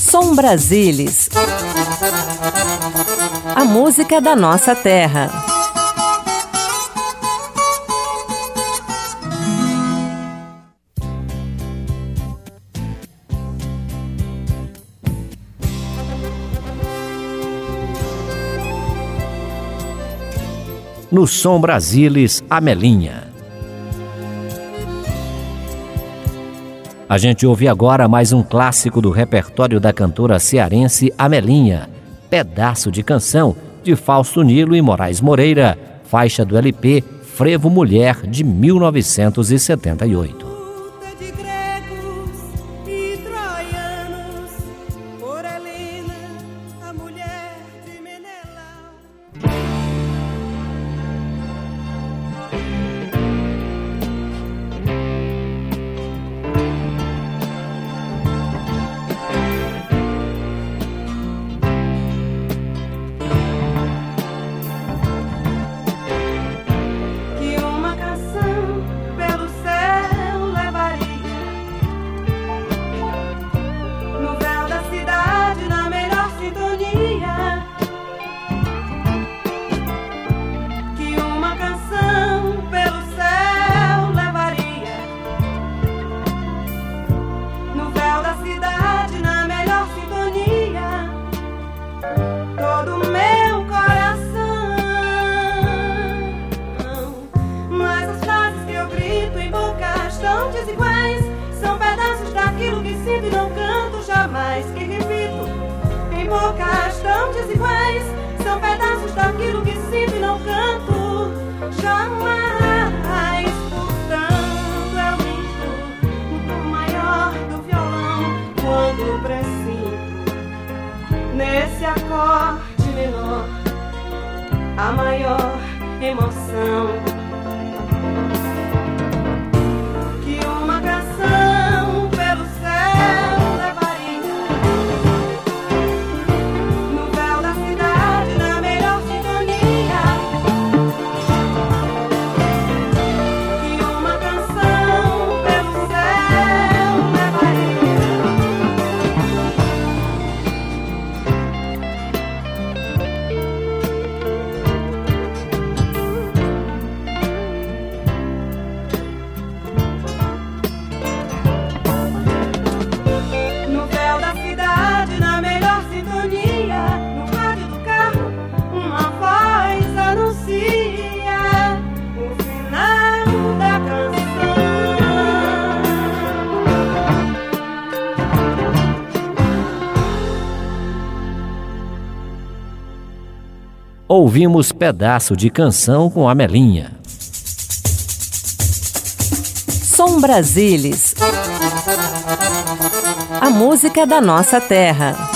Som Brasilis. A música da nossa terra. No Som Brasilis, Amelinha. A gente ouve agora mais um clássico do repertório da cantora cearense Amelinha, Pedaço de Canção, de Fausto Nilo e Moraes Moreira, faixa do LP Frevo Mulher, de 1978. Nesse acorde menor, a maior emoção que uma canção pelo céu levaria, no véu da cidade, na melhor sintonia, que uma canção pelo céu levaria. Ouvimos Pedaço de Canção com Amelinha. Som Brasilis. A música da nossa terra.